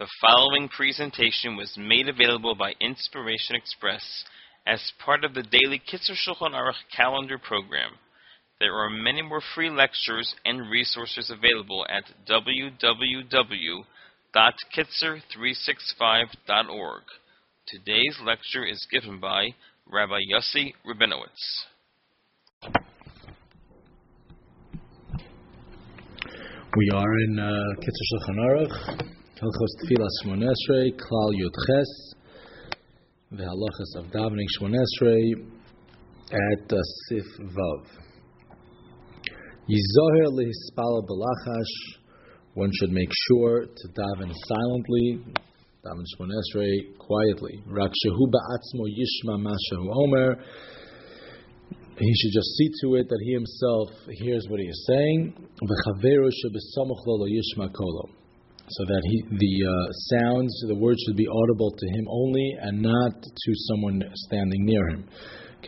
The following presentation was made available by Inspiration Express as part of the daily Kitzur Shulchan Aruch calendar program. There are many more free lectures and resources available at www.kitzur365.org. Today's lecture is given by Rabbi Yossi Rabinowitz. We are in Kitzur Shulchan Aruch, Hilchos Tfilas Shmon Esrei, Klal Yud Ches, the halachas of davening Shmon Esrei at Sif Vav. Yizoher lehispal belachash. One should make sure to daven silently, daven Shmon Esrei quietly. Rak shehu ba'atzmo yishma ma shehu omer. He should just see to it that he himself hears what he is saying. V'chaveru shebesamuch lo yishma kolo. So that the words should be audible to him only and not to someone standing near him. The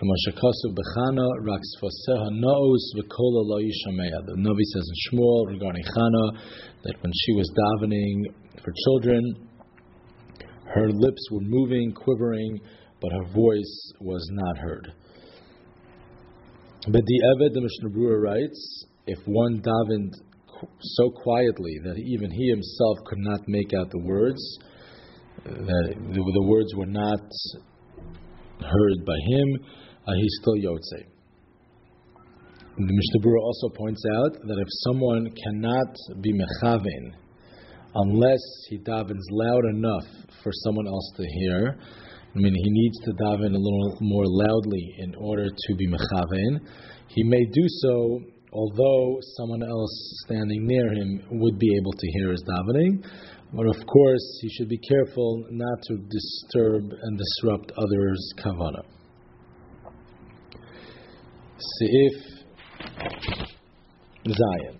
Navi says in Shmuel regarding Chana that when she was davening for children, her lips were moving, quivering, but her voice was not heard. But the Mishnah Berurah writes, if one davened so quietly that even he himself could not make out the words, that the words were not heard by him, he's still Yotzei. The Mishnah Berurah also points out that if someone cannot be mechaven unless he davens loud enough for someone else to hear, I mean, he needs to daven a little more loudly in order to be mechaven, he may do so although someone else standing near him would be able to hear his davening. But of course, he should be careful not to disturb and disrupt others' kavanah. Seif Zayin.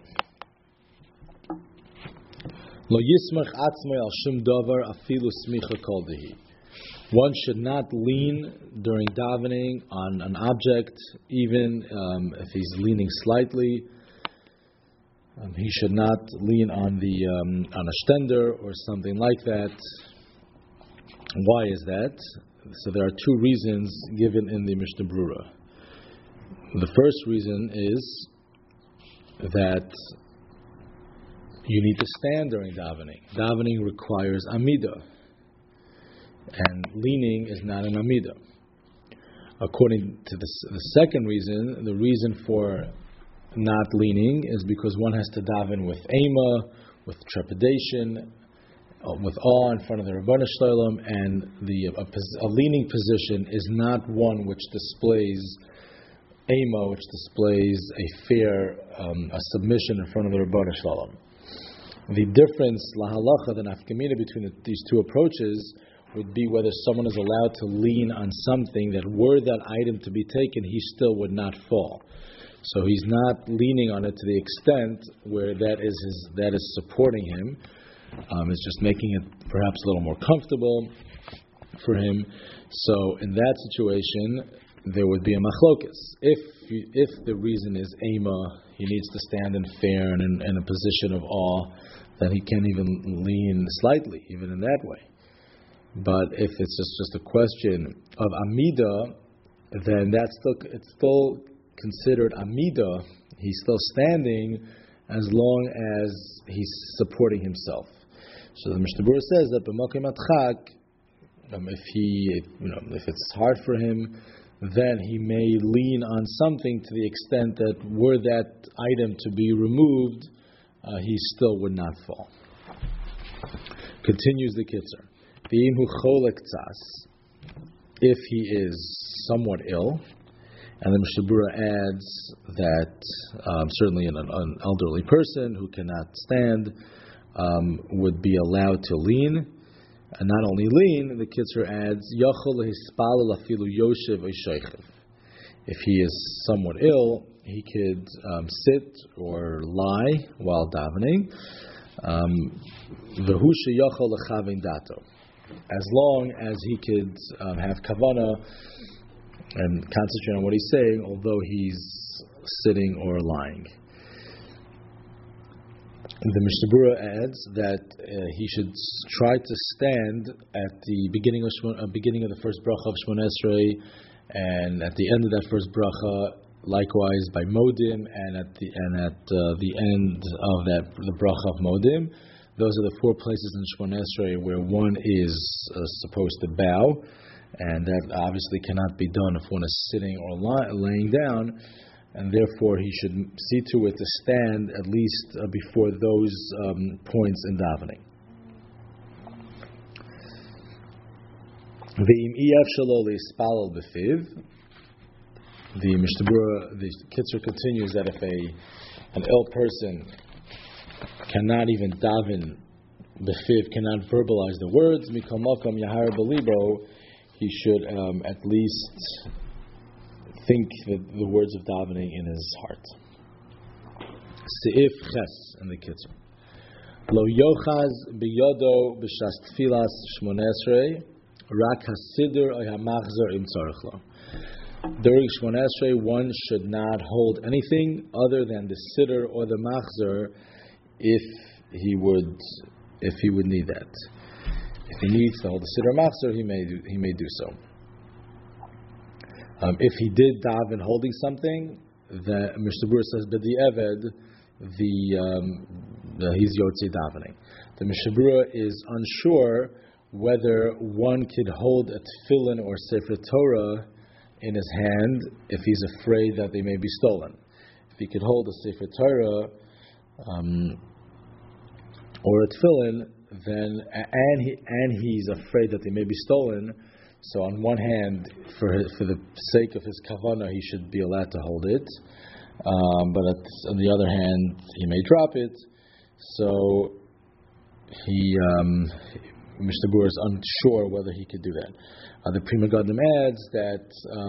Lo yismach atzmei al shum davar afilu smicha kol dehi. One should not lean during davening on an object, even if he's leaning slightly. He should not lean on a stender or something like that. Why is that? So there are two reasons given in the Mishnah Berurah. The first reason is that you need to stand during davening. Davening requires amidah. And leaning is not an amidah. According to the second reason, the reason for not leaning is because one has to daven with ema, with trepidation, with awe in front of the Rabbanu Shalom, and a leaning position is not one which displays ema, which displays a submission in front of the Rabbanu Shalom. The difference, lahalacha, the nafkamina between these two approaches would be whether someone is allowed to lean on something that were that item to be taken, he still would not fall. So he's not leaning on it to the extent where that is supporting him. It's just making it perhaps a little more comfortable for him. So in that situation, there would be a machlokas. If the reason is ema, he needs to stand in fear and in a position of awe, that he can't even lean slightly, even in that way. But if it's just a question of amida, then it's still considered amida. He's still standing as long as he's supporting himself. So the Mishnah Berurah says that b'makom atchak, if it's hard for him, then he may lean on something to the extent that were that item to be removed, he still would not fall. Continues the Kitzur. If he is somewhat ill, and the Mishnah Berurah adds that certainly an elderly person who cannot stand would be allowed to lean, and not only lean, the Kitzur adds if he is somewhat ill, he could sit or lie while davening. As long as he could have kavanah and concentrate on what he's saying, although he's sitting or lying. The Mishnah Berurah adds that he should try to stand at the beginning of the first bracha of Shemona Esrei, and at the end of that first bracha, likewise by Modim, and at the end of the bracha of Modim. Those are the 4 places in Shemona Esrei where one is supposed to bow, and that obviously cannot be done if one is sitting or laying down. And therefore, he should see to it to stand at least before those points in davening. The Mishnah Berurah, the Kitzur continues that if an ill person cannot even daven b'fiv, cannot verbalize the words, mikol makom yahar b'libro, he should at least think the words of davening in his heart. Seif ches in the Kitzur. Lo yochaz biyodo b'shas tfilas Shemona Esrei rak hasidur or hamachzor im tzarich lo. During Shemona Esrei, one should not hold anything other than the siddur or the machzor if he would need that. If he needs to hold the siddur or machzor, he may do so. If he did daven holding something, the Mishnah Berurah says b'di'eved, he's yotzei davening. The Mishnah Berurah is unsure whether one could hold a tefillin or sefer Torah in his hand if he's afraid that they may be stolen. If he could hold a sefer Torah or a tefillin, then and he's afraid that they may be stolen. So on one hand, for the sake of his kavanah, he should be allowed to hold it. But on the other hand, he may drop it. So Mishnah Berurah is unsure whether he could do that. The Pri Megadim adds that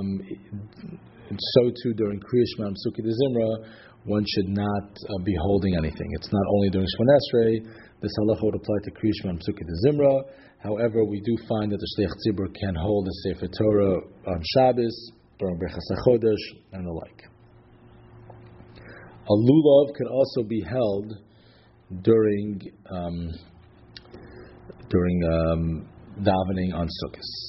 so too during Kriya Shema and Sukkot Zimra, one should not be holding anything. It's not only during Shemona Esrei. This halacha would apply to Kriya Shema and Sukkot Zimra. However, we do find that the Shliach Tzibur can hold a Sefer Torah on Shabbos, during Berachas HaChodesh, and the like. A lulav can also be held during davening on Sukkos.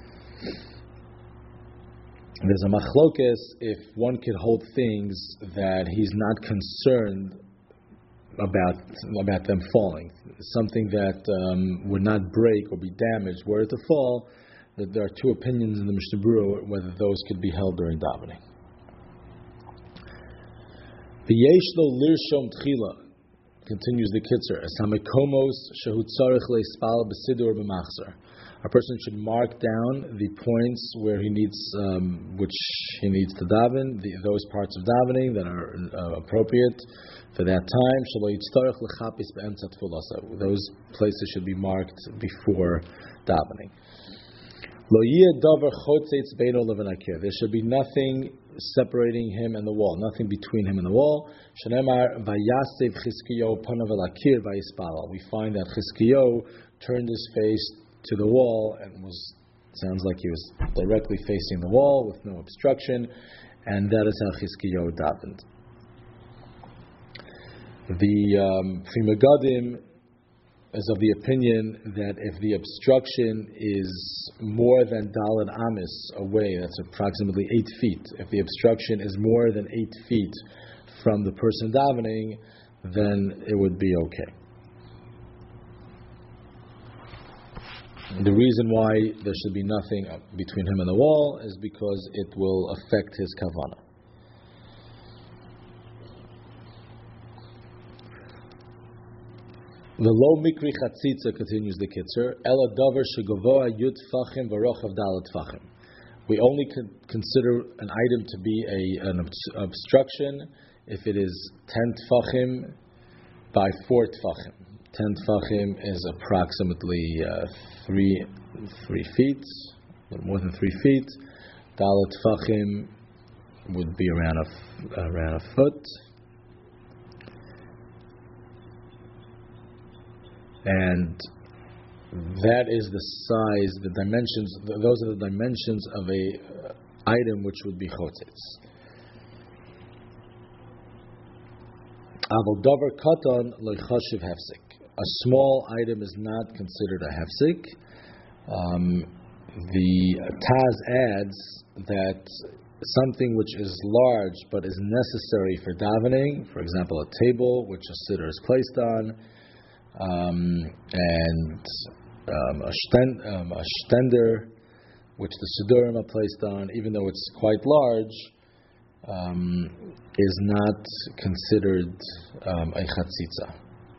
There's a machlokes if one could hold things that he's not concerned about them falling, something that would not break or be damaged were it to fall. That there are 2 opinions in the Mishnah Berurah whether those could be held during davening. V'yesh lo lirshom tchila, continues the Kitzur, as hamekomos shehu tzarich leispal b'sidur b'machzor. A person should mark down the points where he needs, which he needs to daven, those parts of davening that are appropriate for that time. Those places should be marked before davening. There should be nothing separating him and the wall, nothing between him and the wall. We find that Chizkiyahu turned his face to the wall and sounds like he was directly facing the wall with no obstruction, and that is how Chizkiyahu davened. The Pri Megadim is of the opinion that if the obstruction is more than Daled Amis away, that's approximately 8 feet. If the obstruction is more than 8 feet from the person davening, then it would be okay. The reason why there should be nothing between him and the wall is because it will affect his kavanah. The low mikri chatzitza, continues the Kitzur, ela davar shegovoa yud tfachim v'rochav dalet tfachim. We only consider an item to be an obstruction if it is 10 tfachim by 4 tfachim. 10 tfachim is approximately 3 feet, a little more than 3 feet. Dalet tfachim would be around a foot. And that is the size, the dimensions. Those are the dimensions of a item which would be chotzitz. Aval davar katan lechashiv hefsek. A small item is not considered a hefsek. The Taz adds that something which is large but is necessary for davening, for example, a table which a sitter is placed on, and a stender which the siddurim are placed on, even though it's quite large, is not considered a chatzitza.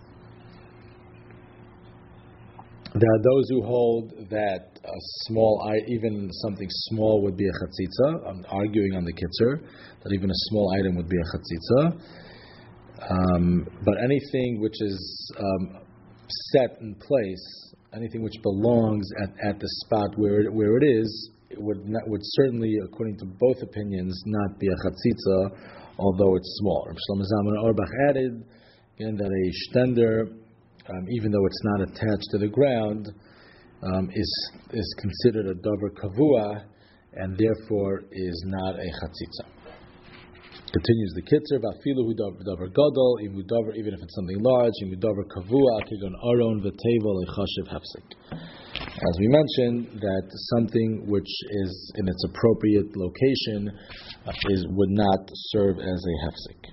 There are those who hold that even something small would be a chatzitza. I'm arguing on the Kitzur that even a small item would be a chatzitza. But anything which is set in place, anything which belongs at the spot where it is, it would certainly, according to both opinions, not be a chatzitza, although it's small. Rav Shlomo Zalman Auerbach added again that a stender, even though it's not attached to the ground, is considered a davar kavua, and therefore is not a chatzitza. Continues the Kitzur, Vafilu hu davar gadol, even if it's something large, imu davar kavua, kigon aron v'teva lechashiv hefsek. As we mentioned, that something which is in its appropriate location would not serve as a hefsek.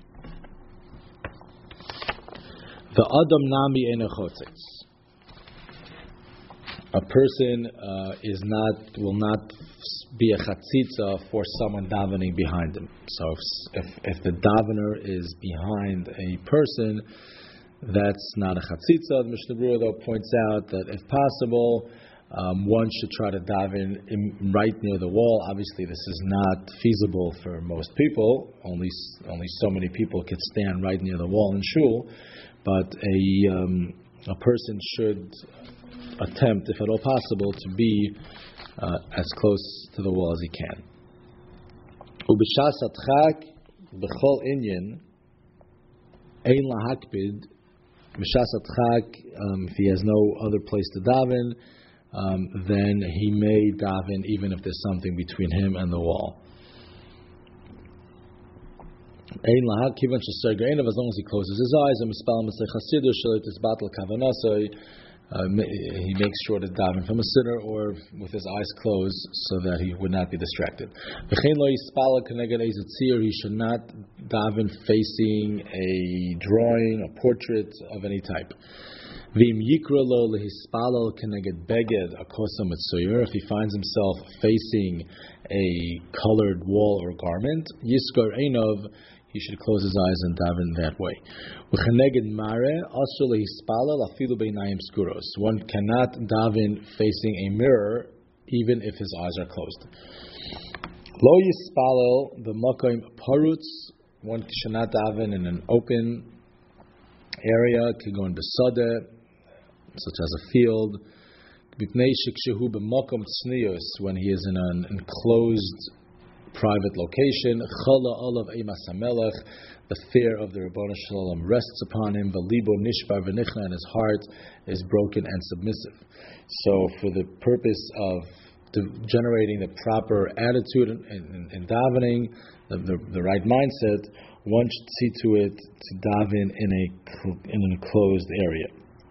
The Adam Nami Enechotzitz. A person will not be a chatzitza for someone davening behind him. So if the davener is behind a person, that's not a chatzitza. The Mishnah Berurah, though, points out that if possible, one should try to daven right near the wall. Obviously, this is not feasible for most people. Only so many people could stand right near the wall in shul. But a person should attempt, if at all possible, to be as close to the wall as he can. Ubishas atchak b'chol inyan ein lahakpid. Bishas atchak, if he has no other place to daven, then he may daven even if there's something between him and the wall. As long as he closes his eyes, he makes sure to daven from a sitter or with his eyes closed so that he would not be distracted. He should not daven facing a drawing, a portrait of any type. If he finds himself facing a colored wall or garment, he should close his eyes and daven that way. One cannot daven facing a mirror even if his eyes are closed. Lo yispalel b'makom parutz. One should not daven in an open area, could go in besadeh, such as a field. When he is in an enclosed private location, the fear of the Ribono Shel Olam rests upon him. And his heart is broken and submissive. So, for the purpose of generating the proper attitude in davening, the right mindset, one should see to it to daven in an enclosed area.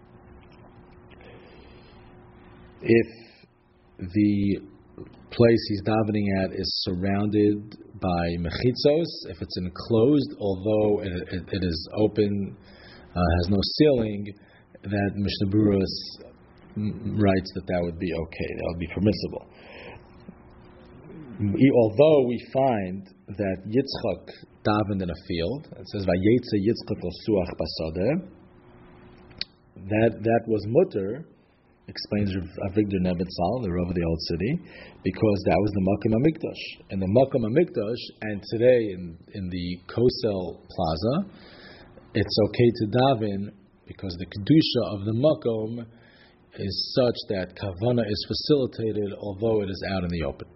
If the place he's davening at is surrounded by mechitzos, if it's enclosed, although it is open, has no ceiling, that Mishnah Berurah writes that would be okay, that would be permissible. Although we find that Yitzchak davened in a field, it says Vayetze Yitzchak l'suach basadeh, that was mutter, explains Avigdor Nebetzal, the Rav of the Old City, because that was the Makom HaMikdash. And the Makom HaMikdash, and today in the Kosel Plaza, it's okay to daven because the Kedusha of the Makom is such that Kavana is facilitated, although it is out in the open.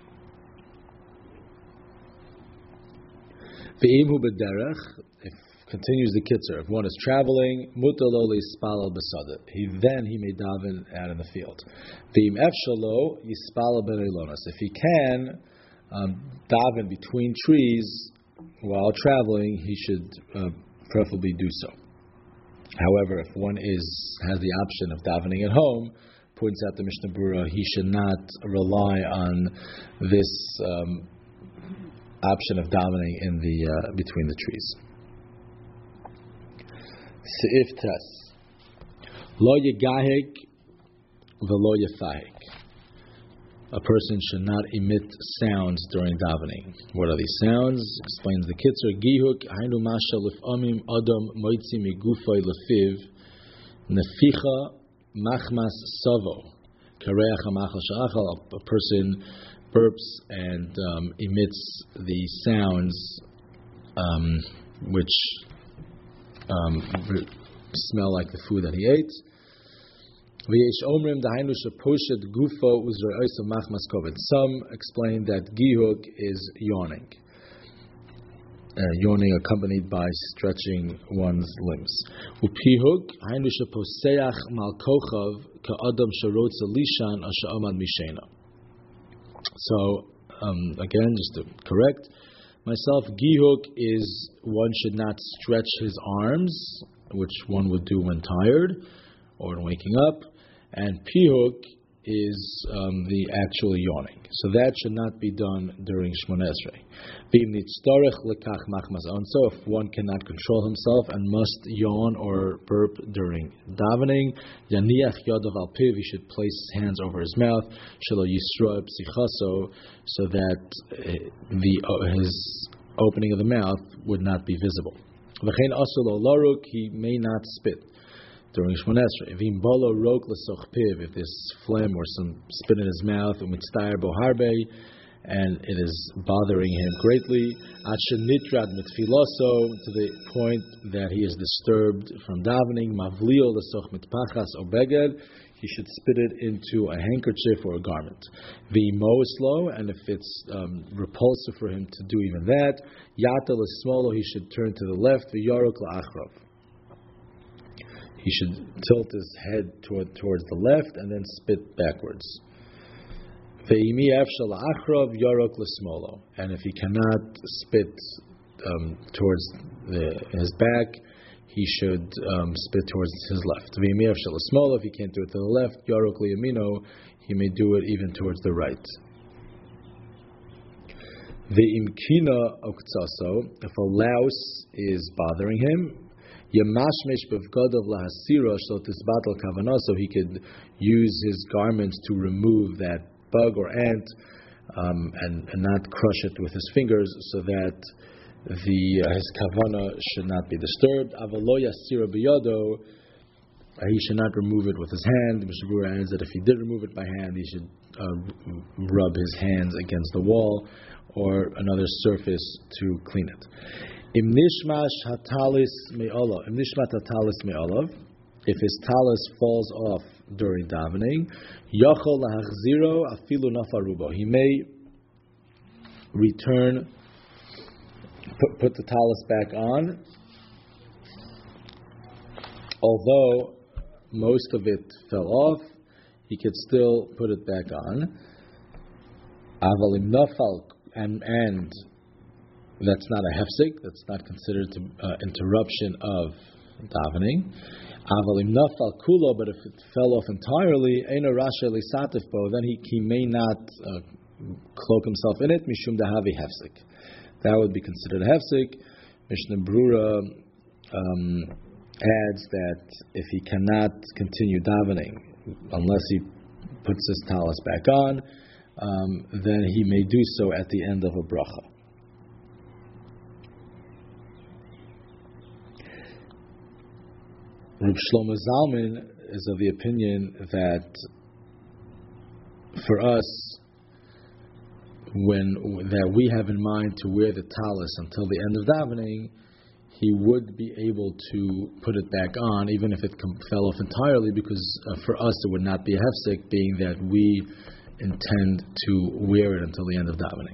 Ve'imhu b'derech, continues the Kitzur. If one is traveling, mutalo yispalel b'sadeh. He may daven out in the field. V'im efshalo yispalel b'reilonos. If he can daven between trees while traveling, he should preferably do so. However, if one has the option of davening at home, points out the Mishnah Berurah, he should not rely on this option of davening in the between the trees. Seif Tes Lo Yegahik V'lo Yefahik. A person should not emit sounds during davening. What are these sounds? Explains the Kitzur. Gihuk hainu masha lif'amim adam moitzi migufay lefiv neficha machmas savo kareach hamachal sha'achal. A person burps and emits the sounds which smell like the food that he ate. Some explain that gihuk is yawning. Yawning accompanied by stretching one's limbs. So, again, just to correct myself, gihuk is one should not stretch his arms, which one would do when tired or when waking up, and pihuk is the actual yawning. So that should not be done during Shmoneh Esrei. And so if one cannot control himself and must yawn or burp during davening, yaniach yadav al piv, he should place his hands over his mouth, shelo yisra psichaso, so that his opening of the mouth would not be visible. V'chein asur lo laruk, he may not spit during Shmoneh Esrei. V'im bolo rok l'soch piv, if there's phlegm or some spit in his mouth, u'mitztayr bo harbe, and it is bothering him greatly, at shenitrad mitfiloso, to the point that he is disturbed from davening, mavlio l'soch mitpachas o beged, he should spit it into a handkerchief or a garment. V'imoslo, and if it's repulsive for him to do even that, yata l'smolo, he should turn to the left, v'yarok la'achrav. He should tilt his head towards the left and then spit backwards. Ve'imi efshal achrav yarok l'smolo. And if he cannot spit towards his back, he should spit towards his left. Ve'imi efshal l'smolo. If he can't do it to the left, yarok li'yamino, he may do it even towards the right. Ve'imkina oktsaso. If a louse is bothering him, Yamashmesh b'vgadav lahasira shel tisbatel kavana, so he could use his garments to remove that bug or ant and not crush it with his fingers, so that his kavana should not be disturbed. Avalo yasira b'yado, he should not remove it with his hand. Mishnah Berurah adds that if he did remove it by hand, he should rub his hands against the wall or another surface to clean it. Im nishmash hatalis me'olav. Im nishmat hatalis me'olav. If his talis falls off during davening, yachol lahachziro afilu nafarubo. He may return, put the talis back on, although most of it fell off. He could still put it back on. Avalim nafal, and that's not a hefsek, that's not considered interruption of davening. Avalim nafal kulo, but if it fell off entirely, eino rasha lisatif bo, then he may not cloak himself in it, mishum dahavi hefsek. That would be considered a hefsek. Mishnah Berurah adds that if he cannot continue davening unless he puts his talis back on, then he may do so at the end of a bracha. Reb Shlomo Zalman is of the opinion that for us, that we have in mind to wear the talis until the end of davening, he would be able to put it back on, even if it fell off entirely, because for us it would not be a hefsek, being that we intend to wear it until the end of davening.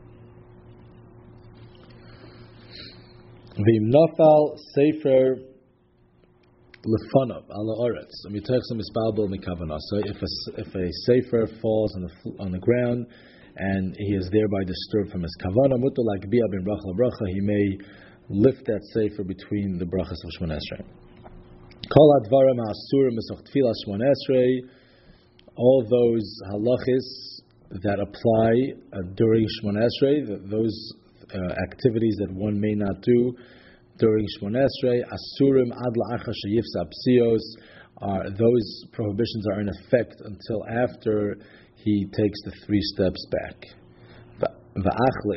V'im nafal sefer lefanav ala oretz. So if a sefer falls on the ground and he is thereby disturbed from his kavana, he may lift that sefer between the brachas of Shemona Esrei. Kol hadvarim ha'asurim b'soch tefillas Shemona Esrei, all those halachis that apply during Shemona Esrei, those activities that one may not do during Shemona Esrei, asurim ad la'achar sheyifsa psios, those prohibitions are in effect until after he takes the 3 steps back. We'll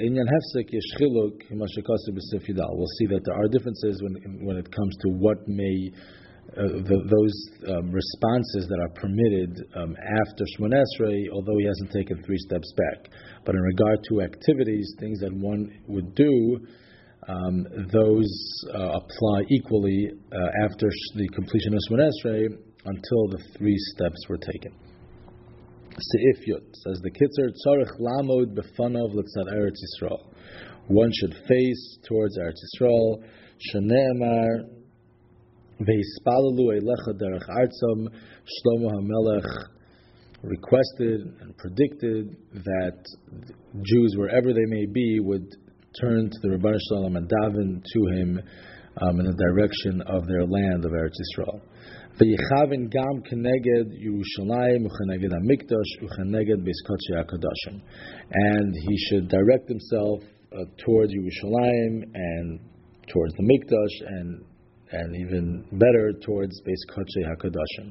see that there are differences when it comes to what may those responses that are permitted after Shemona Esrei, although he hasn't taken 3 steps back. But in regard to activities, things that one would do, those apply equally after the completion of Shemona Esrei until the 3 steps were taken. Seif Yud says the Kitzer Tzarech Lamod Befanav L'Tzad Eretz Yisrael. One should face towards Eretz Yisrael. Shene'emar Ve'ispalalu Eilecha Derech Artzam. Shlomo HaMelech requested and predicted that Jews, wherever they may be, would turn to the Rebbeinu Shalom and daven to him in the direction of their land of Eretz Yisrael. V'yichavin gam keneged Yerushalayim u'cheneged Hamikdash u'cheneged Beis Kodshei HaKadoshim, and he should direct himself towards Yerushalayim and towards the Mikdash, and even better towards Beis Kodshei HaKadoshim.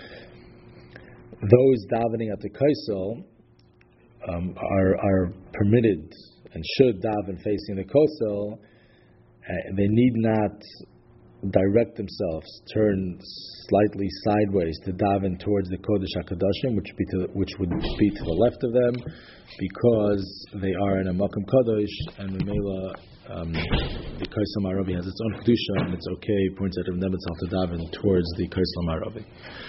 Those davening at the Kosel are permitted and should daven facing the Kosel. They need not direct themselves, turn slightly sideways to daven towards the Kodesh HaKadoshim, which would be to the left of them, because they are in a Makom Kodesh, and Memela, the Kosel Maravi has its own Kedusha, and it's okay, points out Rav Nebenzahl, to daven towards the Kosel Maravi.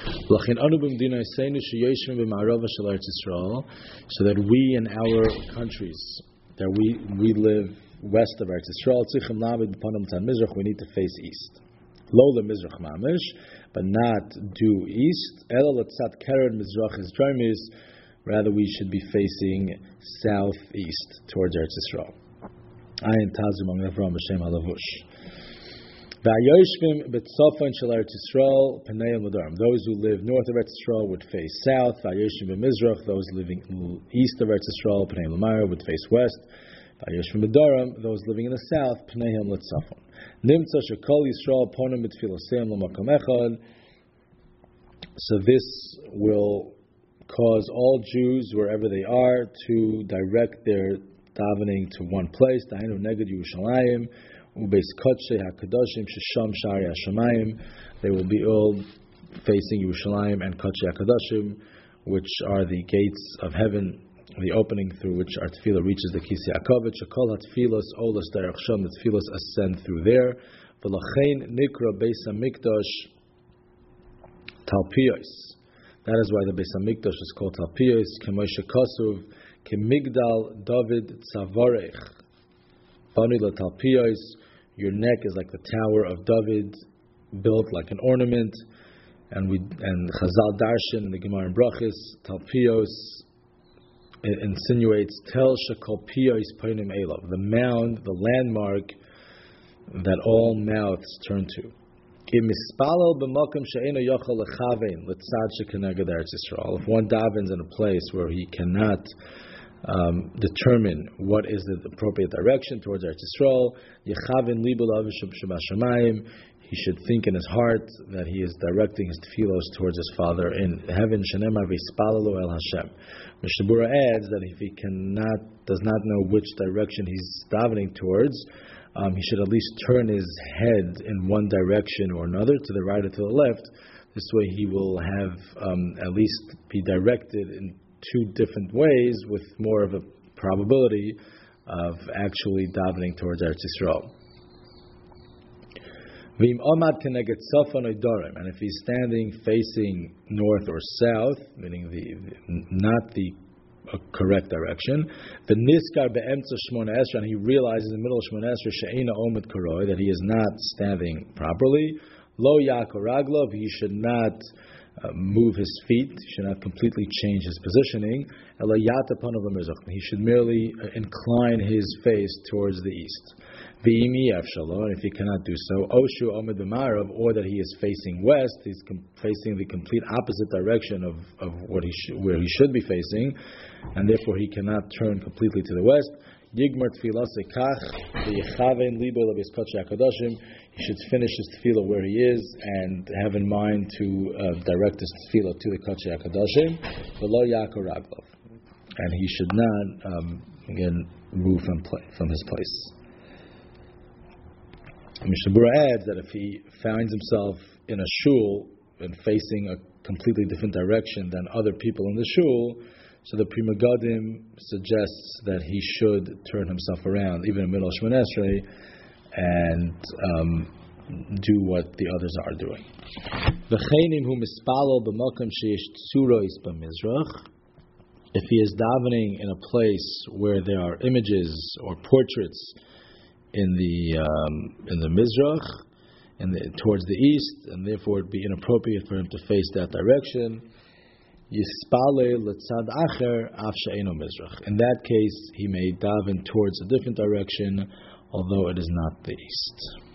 So that we in our countries, that we live west of Eretz Yisrael, we need to face east. Lo leMizrach mamish, but not due east. Ela letzat keren mizrach is draimis. Rather, we should be facing southeast towards Eretz Yisrael. Ayin tazum ang Avram b'shem halavush. Va'yoshvim b'tzofan shel Eretz Yisrael p'nei l'darim. Those who live north of Eretz Yisrael would face south. Va'yoshvim b'mizrach. Those living east of Eretz Yisrael p'nei l'mayra would face west. Those living in the south, Pneihem L'Tzafon. Nimtza Shekol Yisrael Ponim B'Tfiloseim L'Makom Echad. So this will cause all Jews, wherever they are, to direct their davening to one place. Dainu Neged Yerushalayim Ubeis Kodshei HaKadoshim Shesham Shari HaShamayim. They will be all facing Yerushalayim and Kodshei HaKadoshim, which are the gates of heaven, the opening through which our tefillah reaches the Kisei HaKavod. Shekol HaTefilos Olas Derech Sham, the tefillos ascend through there. V'lachein Nikra Beis HaMikdash Talpios. That is why the Beis HaMikdash is called Talpios. K'moshe Kasuv K'migdal David Tzavarech Banu LaTalpios. Your neck is like the Tower of David, built like an ornament. And Chazal Darshan in the Gemara in Brachis, Talpios, it insinuates Tel Shekol Piyos Painim Elav, the mound, the landmark that all mouths turn to. If one davens in a place where he cannot determine what is the appropriate direction towards Eretz Yisrael, he should think in his heart that he is directing his tefillos towards his Father in heaven. Shenemar v'yispalalu el Hashem. Mishnah Berurah adds that if he does not know which direction he's davening towards, he should at least turn his head in one direction or another, to the right or to the left. This way he will have at least be directed in 2 different ways, with more of a probability of actually davening towards Eretz Yisrael. And if he's standing facing north or south, meaning not the correct direction, the niskar be'emtza Shemona Esrei, and he realizes in the middle of Shemona Esrei she'eina omed koroi, that he is not standing properly, lo yakor raglov, he should not move his feet, he should not completely change his positioning, he should merely incline his face towards the east. V'imi Avshalom, and if he cannot do so, Oshu Omed B'marav, or that he is facing west, he's facing the complete opposite direction of where he should be facing, and therefore he cannot turn completely to the west. Yigmar Tfilah Sekach v'Yechaven Libo L'Beis Kodesh HaKadoshim. He should finish his tefillah where he is and have in mind to direct his tefillah to the Kodesh HaKadoshim. V'lo Yakor Raglov, and he should not again move from his place. Mishnah Berurah adds that if he finds himself in a shul and facing a completely different direction than other people in the shul, so the Pri Megadim suggests that he should turn himself around, even in the middle of Shemona Esrei, and do what the others are doing. V'cheinim hu mispalel b'makom sheyesh tzuros b'mizrach. If he is davening in a place where there are images or portraits in the Mizrach, towards the east, and therefore it would be inappropriate for him to face that direction, Yispale letzad acher af she'eino Mizrach. In that case, he may daven towards a different direction, although it is not the east.